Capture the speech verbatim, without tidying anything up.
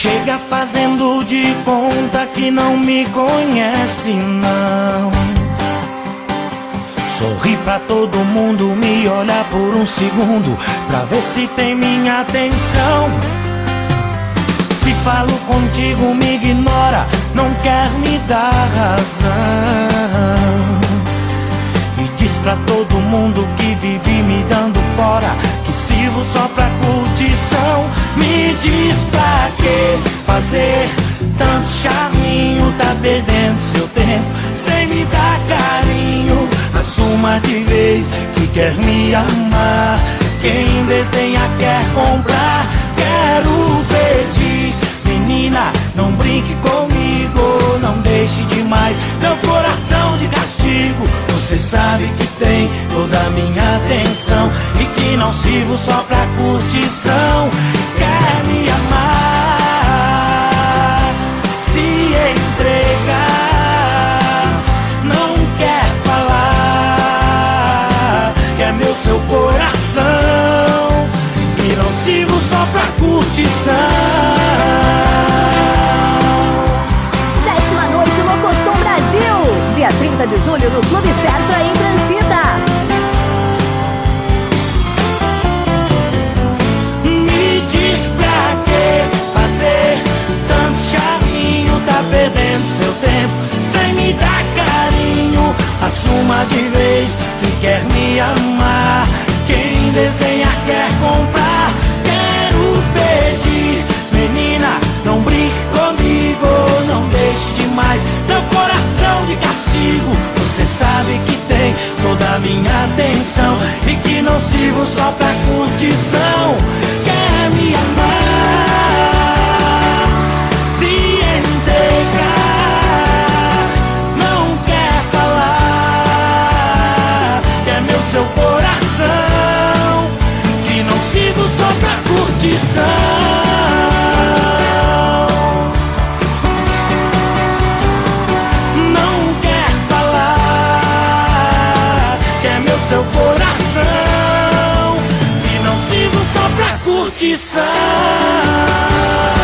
Chega fazendo de conta que não me conhece, não. Sorri pra todo mundo, me olha por um segundo pra ver se tem minha atenção. Se falo contigo me ignora, não quer me dar razão. E diz pra todo mundo que vive me dando fora, que sirvo só pra curtição. Me diz pra que fazer tanto charminho, tá perdendo seu tempo sem me dar carinho. Assuma de vez que quer me amar, quem desdenha quer comprar. Quero pedir, menina, não brinque comigo, não deixe demais meu coração de castigo. Você sabe que tem toda a minha atenção e que não sirvo só pra curtição. Quer me amar, se entregar, não quer falar, quer meu seu coração e não sirvo só pra curtição. Sétima noite Locoção Brasil, dia trinta de julho no Clube Sertra em Pranchita. Me diz pra que fazer tanto charminho, tá perdendo seu tempo sem me dar carinho. Assuma de vez que quer me amar, quem desdenha quer comprar. Quero pedir, menina, não brinque comigo, não deixe demais meu coração de castigo. Você sabe que tem toda a minha atenção e que não sirvo só pra curtição. Quer me amar, se entregar, não quer falar, quer meu seu coração, que não sirvo só pra curtição. Não quer falar, quer meu seu coração, que não sirvo só pra curtição.